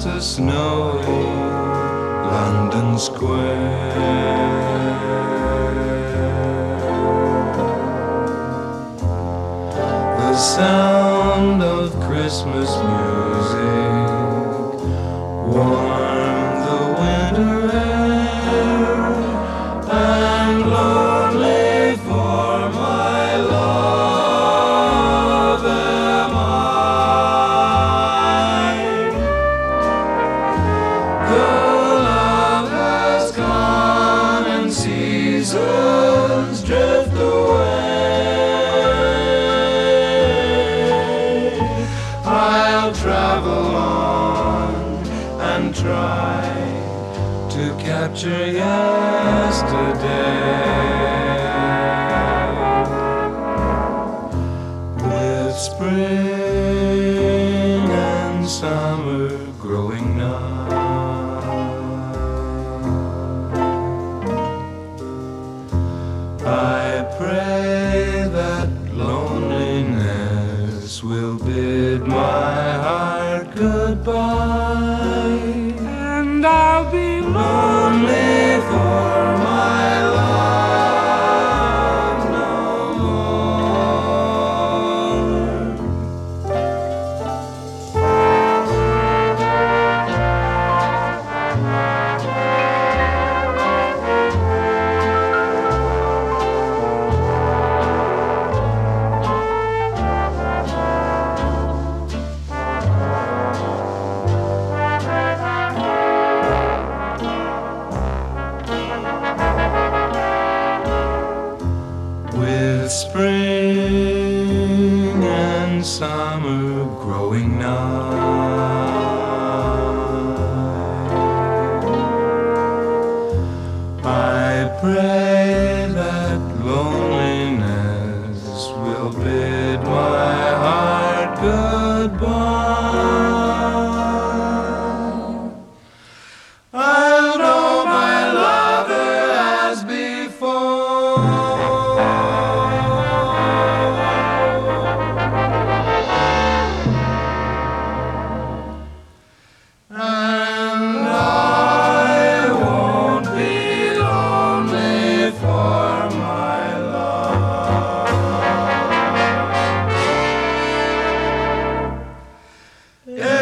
past a snowy London square. The sound of Christmas music warmed the winter air, and lonely for my love am I. The love has gone and seasons drift away. I'll travel on and try to capture yesterday. With spring and summer growing nigh, I pray that loneliness will bid my heart goodbye, and I'll be lonely for my love no more. With spring and summer growing nigh, I pray that loneliness will bid my heart goodbye. I'll know my lover as before, and I won't be lonely for my love.